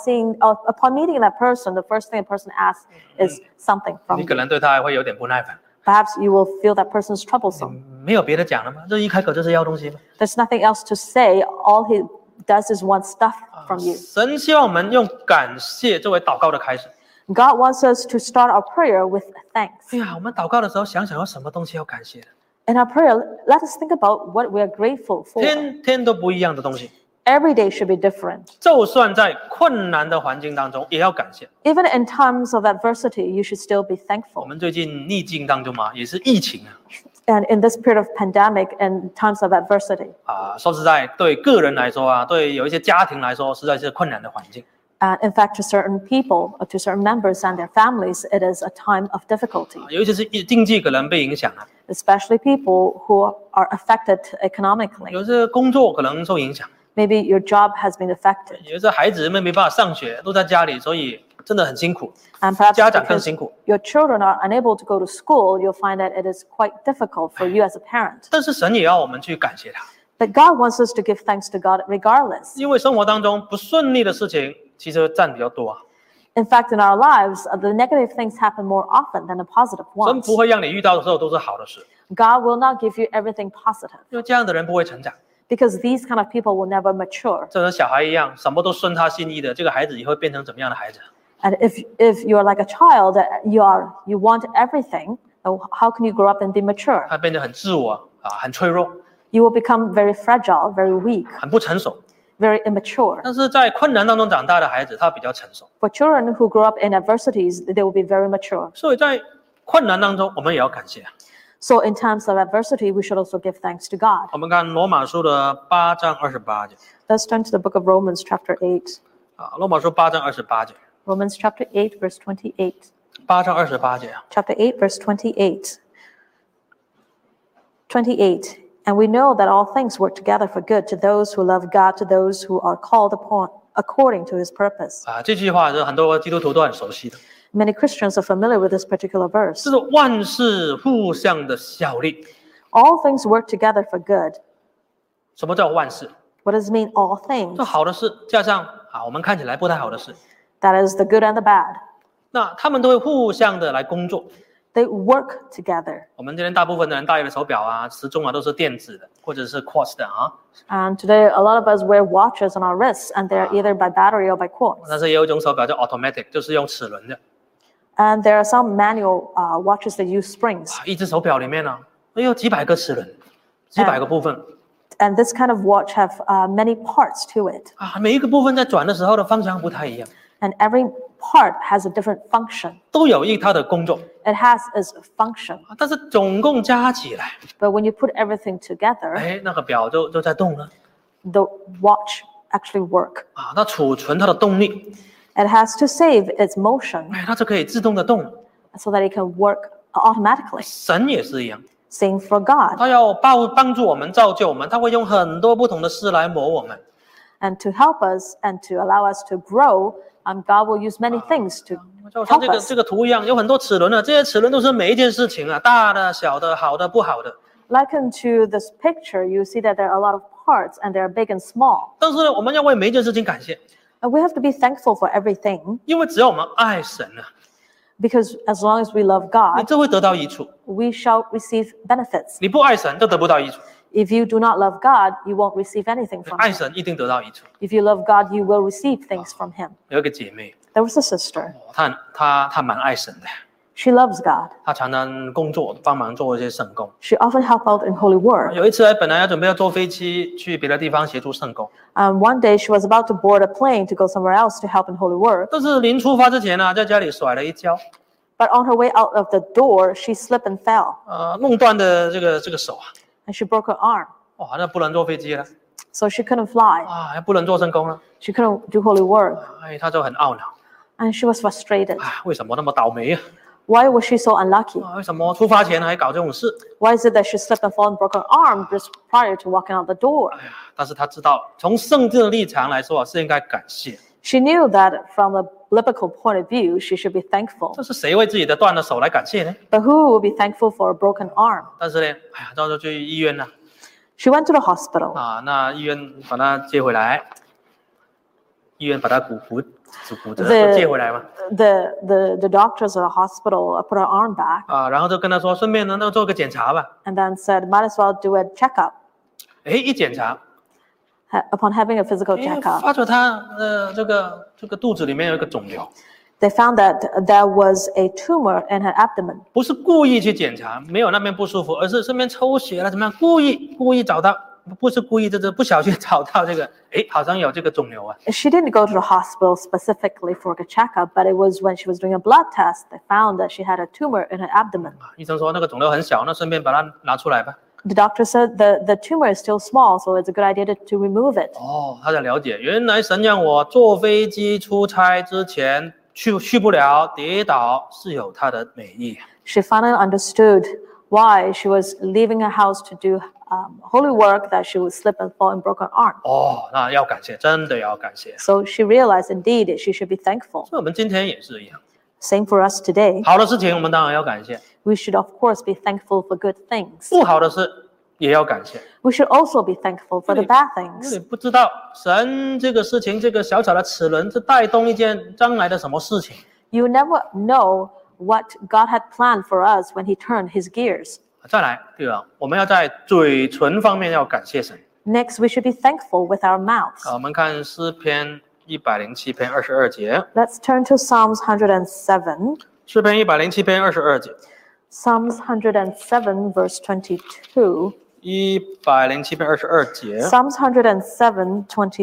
Upon meeting that person, the first thing a person asks is something from 你 you. 可能对他还会有点不耐烦。 Perhaps you will feel that person is troublesome. 没有别的讲了吗？这一开口就是要东西吗？ There's nothing else to say. All he does is want stuff from you. 神希望我们用感谢作为祷告的开始。 God wants us to start our prayer with thanks. 哎呀，我们祷告的时候想想有什么东西要感谢的， In our prayer, let us think about what we are grateful for. 天天都不一样的东西。 Every day should be different. 就算在困难的环境当中，也要感谢。 Even in times of adversity, you should still be 我 thankful. 们最近逆境当中嘛，也是疫情啊， And in this period of pandemic and times of adversity, 说实在，对个人来说啊，对有一些家庭来说，实在是困难的环境。 in fact, to certain people, or to certain members and their families, it is a time of difficulty, 尤其是经济可能被影响啊， especially people who are affected economically. 有些工作可能受影响， Maybe your job has been affected, 有些孩子们没办法上学，都在家里，所以真的很辛苦， and perhaps 家长更 because 辛苦。 your children are unable to go to school, you'll find that it is quite difficult for you as a parent. 但是神也要我们去感谢他， But God wants us to give thanks to God regardless. 因为生活当中不顺利的事情其实占比较多啊。 In fact, in our lives, the negative things happen more often than the positive 神 ones. 不会让你遇到的时候都是好的事， God will not give you everything positive 因为这样的人不会成长。 because these kind of people will never mature. 就跟小孩一样，什么都顺他心意的，这个孩子以后会变成怎么样的孩子？ And if you are like a child, you want everything, how can you grow up and be mature? 他变得很自我啊，很脆弱， You will become very fragile, very weak, 很不成熟。 very immature. 但是在困难当中长大的孩子，他比较成熟。 For children who grow up in adversities, they will be very mature. 所以在困难当中，我们也要感谢。 So in times of adversity, we should also give thanks to God. 我们看罗马书的8章28节 Let's turn to the book of Romans, chapter 8. 罗马书8章28节 Romans chapter 8, verse 28. ，8章28节 Chapter 8, verse 28. 28. And we know that all things work together for good to those who love God, to those who are called upon according to his purpose. 这句话是很多基督徒都很熟悉的， Many Christians are familiar with this particular verse. 这是万事互相的效力。 All things work together for good. 什么叫万事？ What does it mean, all 这 things? 好的事加上我们看起来不太好的事， That is the good and the bad. 那他们都会互相的来工作。 They work together. 我们今天大部分的人戴的手表啊、时钟啊都是电子的，或者是 quartz 的啊。 And today, a lot of us wear watches on our wrists, and they're either by battery or by quartz. 但是也有一种手表叫 automatic，就是用齿轮的。 And there are some manual watches that use springs. 一只手表里面呢，有几百个齿轮，几百个部分 And this kind of watch have many parts to it. 每一个部分在转的时候的方向不太一样， And every part has a different function. 都有它的工作， It has its function. 但是总共加起来， But when you put everything together, 那个表就在动了 the watch actually work. 它储存它的动力， It has to save its motion 它就可以自动的动。 so that it can work automatically. 神也是一样， Same for God. 他要帮助我们、造就我们，他会用很多不同的事来磨我们。 And to help us and to allow us to grow, God will use many things to 就像 help us. 这个图一样，有很多齿轮这些齿轮都是每一件事情大的、小的、好的、不好的。 Likened to this picture, you see that there are a lot of parts and they are big and small. 但是呢，我们要为每一件事情感谢。 And we have to be thankful for everything 因为只要我们爱神啊， because as long as we love 你 God, 就会得到益处。 we shall receive benefits. 你不爱神就得不到益处， If you do not love God, you won't receive anything from 爱 Him. 神一定得到益处。 If you love God, you will receive things from Him. 有一个姐妹， There was a sister. 她蛮爱神的， She loves God. 她常常工作帮忙做一些圣工。 She often helped out in holy work. 有一次本来要准备要坐飞机去别的地方协助圣工， One day she was about to board a plane to go somewhere else to help in holy work. 但是临出发之前呢，在家里甩了一跤， But on her way out of the door, she slipped and fell. 弄断的这个手啊， And she broke her arm. 哇，那不能坐飞机了， So she couldn't fly. 还不能做圣工了， She couldn't do holy work. 她就很懊恼， And she was frustrated. 为什么那么倒霉啊？ Why was she so unlucky? 为什么出发前还搞这种事？ Why is it that she slipped and fell and broke her arm just prior to walking out the door? 但是她知道，从圣经的立场来说是应该感谢。 She knew that from a biblical point of view, she should be thankful. 这是谁为自己的断了手来感谢呢？ But who will be thankful for a broken arm? 但是呢，到时候去医院了 She went to the hospital. 那医院把她接回来，医院把她骨折 The- 接回来嘛， The doctors at the hospital put her arm back 然后就跟她说，顺便呢，那做个检查吧。 and then said, might as well do a checkup. 一检查， Upon having a physical 发 checkup, 觉她这个肚子里面有一个肿瘤， they found that there was a tumor in her abdomen. 不是故意去检查，没有那边不舒服，而是顺便抽血了，怎么样？故意找到，不是故意，就是不小心找到这个，好像有这个肿瘤啊。 She didn't go to the hospital specifically for a checkup, but it was when she was doing a blood test, they found that she had a tumor in her abdomen. 医生说那个肿瘤很小，那顺便把它拿出来吧。 The doctor said the tumor is still small, so it's a good idea to remove it. 他才了解，原来神让我坐飞机出差之前去不了，跌倒是有它的美意。 She finally understood why she was leaving her house to do holy work, that she would slip and fall and broke her arm. 那要感谢，真的要感谢。 So she realized indeed she should be thankful. 所以我们今天也是一样， Same for us today. 好的事情我们当然要感谢， We should of course be thankful for good things. 不好的事也要感谢。 We should also be thankful for the bad 因为 things. 你不知道神这个事情，这个小小的齿轮是带动一件将来的什么事情。 You never know what God had planned for us when He turned His gears. 再来，第二，我们要在嘴唇方面要感谢神。 Next, we should be thankful with our mouths. 我们看诗篇107篇22节， Let's turn to Psalms 107. 诗篇107篇22节， Psalms 107, verse 22. 107篇22节。 Psalms 107,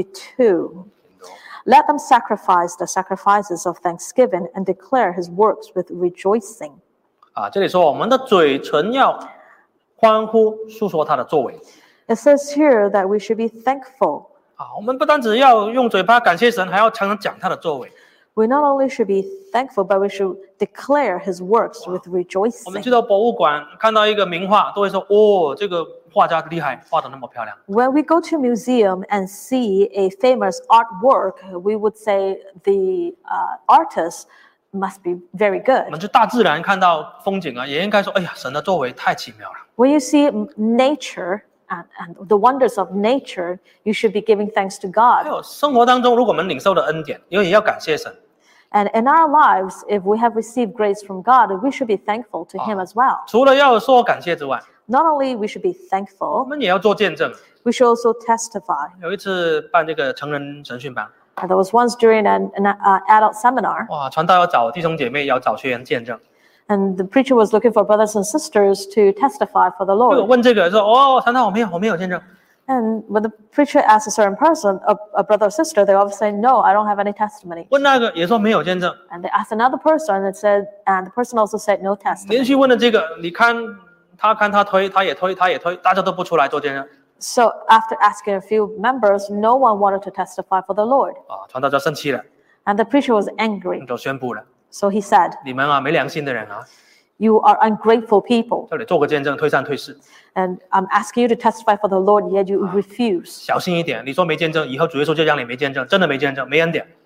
22. Let them sacrifice the sacrifices of thanksgiving and declare His works with rejoicing. 这里说我们的嘴唇要欢呼诉说他的作为。 It says here that we should be thankful. 我们不单只要用嘴巴感谢神，还要常常讲他的作为。 We not only should be thankful, but we should declare His works with 我们去 rejoicing. 到博物馆看到一个名画，都会说这个画家厉害，画得那么漂亮。 When we go to a museum and see a famous artwork, we would say the artist must be very 我 good. 们去大自然看到风景也应该说，哎呀，神的作为太奇妙了。 When you see nature and the wonders of nature, you should be giving thanks to 还 God. 有生活当中，如果我们领受的恩典，也要感谢神。 And in our lives, if we have received grace from God, we should be thankful to Him as well. 除了要说感谢之外， Not only we should be 我 thankful, 们也要做见证。 we should also testify. 有一次办这个成人神训班， And there was once during an adult seminar, 传道要找弟兄姐妹，要找学员见证。 and the preacher was looking for brothers and sisters to testify for the 这个 Lord. 问这个说，传道我没有见证。 And when the preacher asks a certain person, a brother or sister, they always say, "No, I don't have any testimony." 问那个也说没有见证。 And they asked another person, and the person also said, "No 连 testimony." 续问了这个，你看他推，他也推，大家都不出来做见证。 So after asking a few members, no one wanted to testify for the Lord. 传道就生气了， And the preacher was angry. 就宣布了， So he said, 你们没良心的人 "You are ungrateful people, 叫你做个见证，退三退四， and I'm asking you to testify for the Lord, yet you refuse. 小心一点。你说没见证，以后主耶稣就让你没见证，真的没见证，没恩典。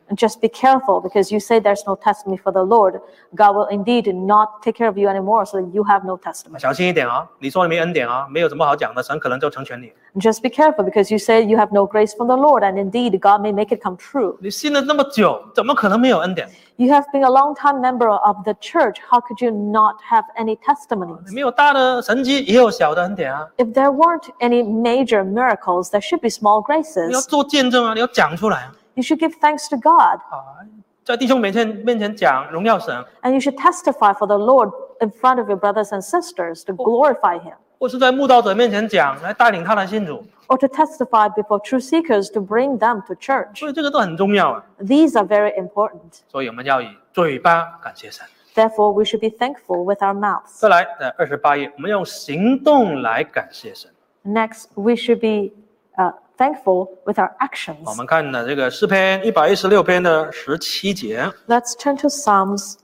And just be careful, because you say there's no testimony for the Lord. God will indeed not take care of you anymore, so that you have no testimony. 小心一点啊！你说你没恩典啊，没有什么好讲的，神可能就成全你。 And just be careful, because you say you have no grace from the Lord, and indeed God may make it come true. 你信了那么久，怎么可能没有恩典？ You have been a long-time member of the church. How could you not have any testimonies? 你没有大的神迹，也有小的恩典啊。 If there weren't any major miracles, there should be small 你要 graces. 做见证啊，你要讲出来啊！ You should give thanks to God, 在弟兄面前讲荣耀神， and you should testify for the Lord in front of your brothers and sisters to glorify Him, 或是在慕道者面前讲，来带领他来信主。 or to testify before true seekers to bring them to church. 所以这个都很重要啊。 These are very important. 所以我们要以嘴巴感谢神。 Therefore, we should be thankful with our mouths. 再来，在28页，我们用行动来感谢神。 Next, we should be thankful with our 我 actions. 们看的这个诗篇116篇的17节， Let's turn to Psalms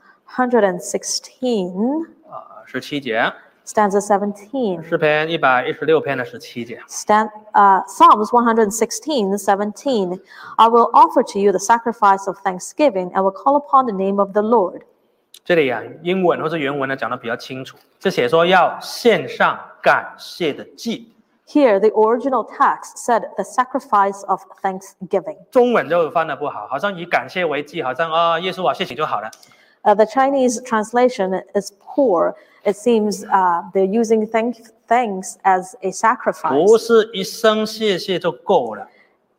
116, 17节， stanza 17. 诗篇116篇的17节。 Psalms 116:17. I will offer to you the sacrifice of thanksgiving and will call upon the name of the Lord. 这里啊，英文或是原文呢讲的比较清楚，是写说要献上感谢的祭。 Here, the original text said the sacrifice of thanksgiving. 中文就翻得不好，好像以感谢为祭，好像啊，耶稣啊，谢谢就好了。 The Chinese translation is poor. It seems they're using thanks as a 不 sacrifice. 是一声谢谢就够了。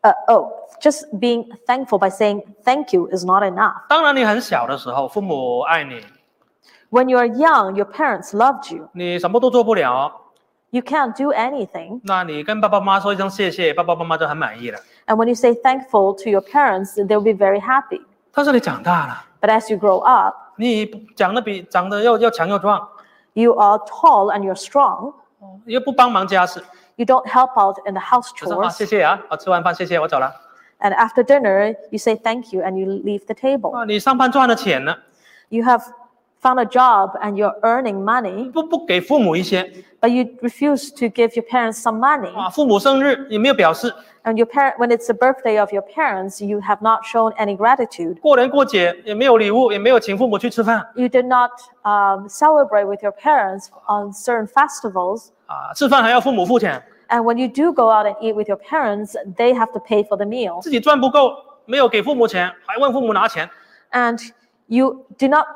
Just being thankful by saying thank you is not enough. 当然，你很小的时候，父母爱你， When you're young, your parents loved you. 你什么都做不了， You can't do anything. 那你跟爸爸妈妈说一声谢谢，爸爸妈妈就很满意了。 And when you say thankful to your parents, they'll be very happy. 但是你长大了， But as you grow up, 你长得要强又壮， you are tall and you're strong. 又不帮忙家事， You don't help out in the house 就说啊 chores. 谢谢啊，吃完饭谢谢，我走了。 And after dinner, you say thank you and you leave the table. 啊，你上班赚了钱了， You have found a job and you're earning money, 不给父母一些 but you refuse to give your parents some money. 啊，父母生日也没有表示， And when it's the birthday of your parents, you have not shown any gratitude. 过年过节也没有礼物，也没有请父母去吃饭 You did not celebrate with your parents on certain festivals. 啊，吃饭还要父母付钱， And when you do go out and eat with your parents, they have to pay for the meal. 自己赚不够，没有给父母钱，还问父母拿钱， And you do not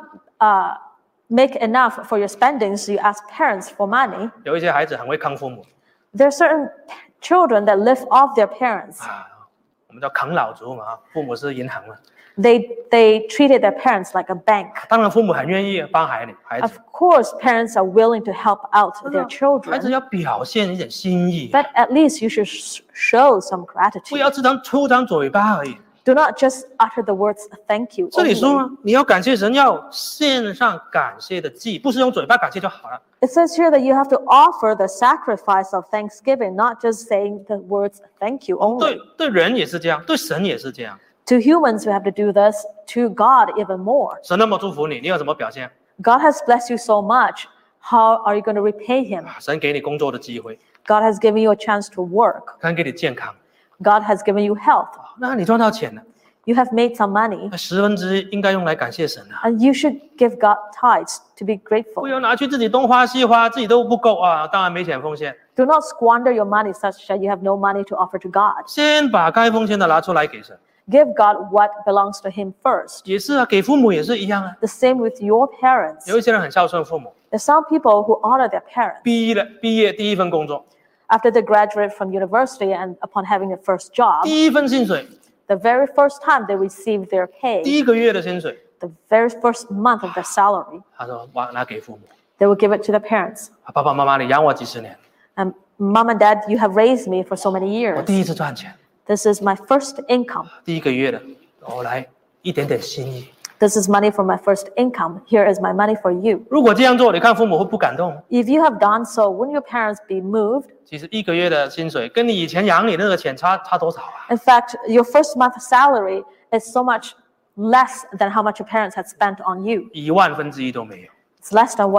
make enough for your spending, so you ask parents for money. 有一些孩子很会坑父母 There are certain children that live off their parents. 啊，我们叫啃老族嘛，父母是银行嘛， They treated their parents like a bank. 当然父母很愿意帮孩子， Of course, parents are willing to help out their 孩子 children, 要表现一点心意， but at least you should show some 不 gratitude. 要出张嘴巴而已。 Do not just utter the words thank you 这里说 only. 啊，你要感谢神，要献上感谢的祭，不是用嘴巴感谢就好了。 It says here that you have to offer the sacrifice of thanksgiving, not just saying the words thank you only. 对人也是这样，对神也是这样。 To humans, we have to do this. To God, even more. 神那么祝福你，你有什么表现？ God has blessed you so much. How are you going to repay Him? 神给你工作的机会， God has given you a chance to work. 神给你健康， God has given you health. 那你赚到钱了， You have made some money, 那1/10应该用来感谢神啊， and you should give God tithes to be 不 grateful. 要拿去自己东花西花，自己都不够啊，当然没钱奉献。 Do not squander your money such that you have no money to offer to God. 先把该奉献的拿出来给神， Give God what belongs to Him first. 也是啊，给父母也是一样啊。 The same with your parents. 有一些人很孝顺父母， There's some people who honor their parents. 毕业第一份工作， After they graduate from university and upon having a first job, 第一份薪水， the very first time they receive their 第 pay, 一个月的薪水， the very first month of their salary, 他说我拿给父母， they will give it to their parents. 爸爸妈妈你养我几十年， And Mom and Dad, you have raised me for so many 我 years. 第一次赚钱， This is my first income. 第一个月的，我来一点点心意。 This is money for my first income. Here is my money for you. 如果这样做，你看父母会不感动？ If you have done so, wouldn't your parents be moved? 其实一个月的薪水跟你以前养你那个钱差多少啊？ In fact, your first month salary is so much less than how much your parents had spent on you. 1/1000都没有。 It's less than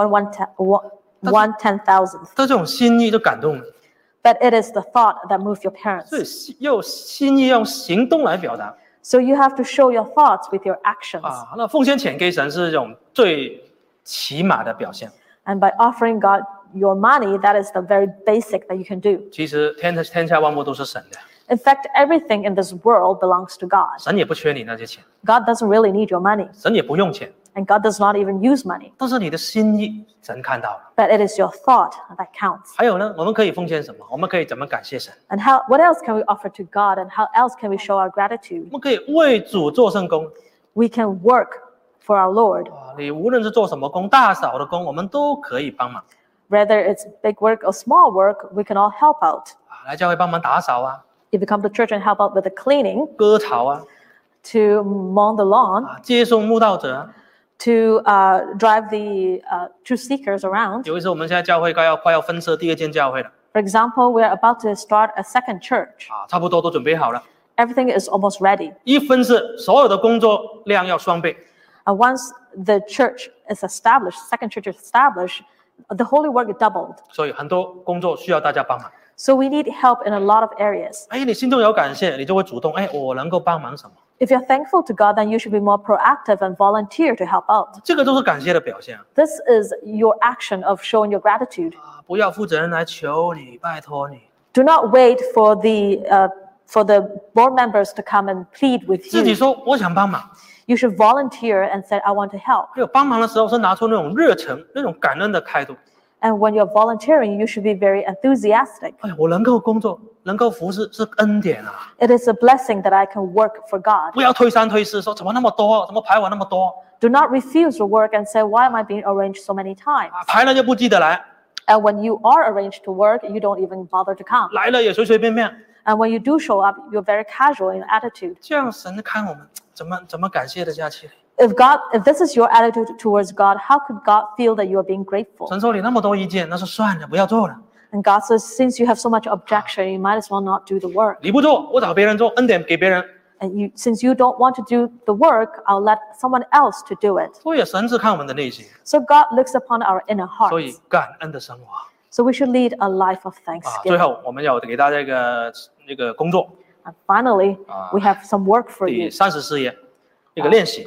one ten thousandth. 但这种心意就感动了， But it is the thought that moved your 所 parents. 以用心意用行动来表达。 So you have to show your thoughts with your actions. 那奉献钱给神是一种最起码的表现。 And by offering God your money, that is the very basic that you can do. 其实天下万物都是神的， In fact, everything in this world belongs to God. 神也不缺你那些钱， God doesn't really need your money, 神也不用钱， and God does not even use money. 但是你的心意神看到了。 But it is your thought that counts. 还有呢，我们可以奉献什么？我们可以怎么感谢神？ And what else can we offer to God, and how else can we show our gratitude? 我们可以为主做圣工。 We can work for our Lord. 你无论是做什么工，大小的工，我们都可以帮忙。 Whether it's big work or small work, we can all help out. 来教会帮忙打扫啊， If you come to church and help out with the cleaning, 割草啊， to mow the lawn, 接送慕道者啊。 to drive the truth seekers around. 有一次我们现在教会快要分设第二间教会了 For example, we are about to start a second church. 差不多都准备好了。 Everything is almost ready. 一分设，所有的工作量要双倍。 And once the church is established, second church is established, the holy work is doubled. 所以很多工作需要大家帮忙。 So we need help in a lot of areas. 你心中有感谢，你就会主动，我能够帮忙什么？ If you're thankful to God, then you should be more proactive and volunteer to help out. 这个都是感谢的表现。 This is your action of showing your gratitude. 不要负责人来求你，拜托你， Do not wait for the board members to come and plead with 自己 you. 说我想帮忙。 You should volunteer and say, I want to help. 还有帮忙的时候是拿出那种热忱、那种感恩的态度。 And when you're volunteering, you should be very enthusiastic. 我能够工作，能够服侍，是恩典啊！ It is a blessing that I can work for God. 不要推三推四，说怎么那么多，怎么排完那么多， Do not refuse your work and say, why am I being arranged so many times? 排了就不记得来， And when you are arranged to work, you don't even bother to come. 来了也随随便便。 And when you do show up, you're very casual in attitude. 这样神看我们怎么感谢得下去？ If this is your attitude towards God, how could God feel that you are being grateful? 神说你那么多意见，那是算了，不要做了。 And God says, since you have so much objection, you might as well not do the work. 你不做，我找别人做，恩典给别人。 And since you don't want to do the work, I'll let someone else to do it. 所以神是看我们的内心， So God looks upon our inner 所以 hearts. 感恩的生活。 So we should lead a life of 最 thanksgiving. 后我们要给大家一个工作， And finally, we have some work for 第 you. 34页，一个练习。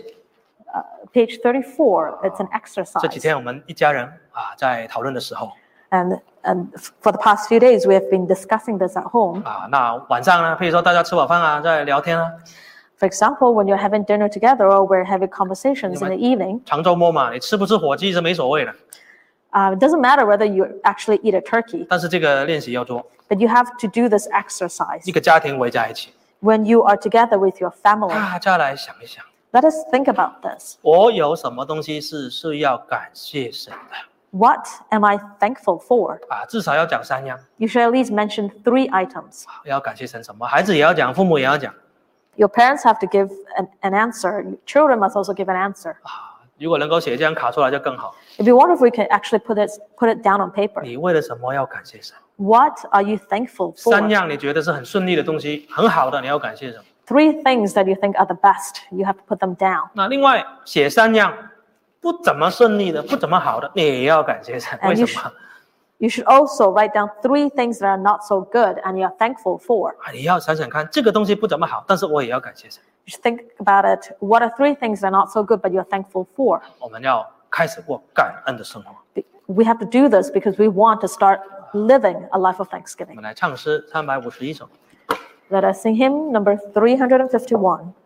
Page 34, it's an 这几 exercise. 天我们一家人在讨论的时候 And for the past few days, we have been discussing this at home. 那晚上呢，譬如说大家吃饱饭啊，在聊天啊， For example, when you're having dinner together or we're having conversations in the evening, 长周末嘛，你吃不吃火鸡是没所谓的， it doesn't matter whether you actually eat a turkey, 但是这个练习要做， but you have to do this exercise 一个家庭围在一起， when you are together with your family. 大家来想一想， Let us think about this. 我有什么东西是需要感谢神的 What am I thankful for? 至少要讲3样， You should at least mention 3 items. 要感谢神什么？孩子也要讲，父母也要讲。 Your parents have to give an answer. Children must also give an answer. 如果能够写这样卡出来就更好。 It'd be wonderful if we can actually put it down on paper. 你为了什么要感谢神？ What are you thankful 3 for? 样你觉得是很顺利的东西，很好的，你要感谢什么？ 3 things that you think are the best. You have to put them down. 那另外写3样不怎么顺利的、不怎么好的，你也要感谢神。 And 为 you 什么？ You should also write down 3 things that are not so good and you're thankful for. 你要想想看，这个东西不怎么好，但是我也要感谢神。 You should think about it. What are 3 things that are not so good but you're thankful for? 我们要开始过感恩的生活。 We have to do this because we want to start living a life of 我 thanksgiving. 们来唱诗351首。 Let us sing hymn number 351.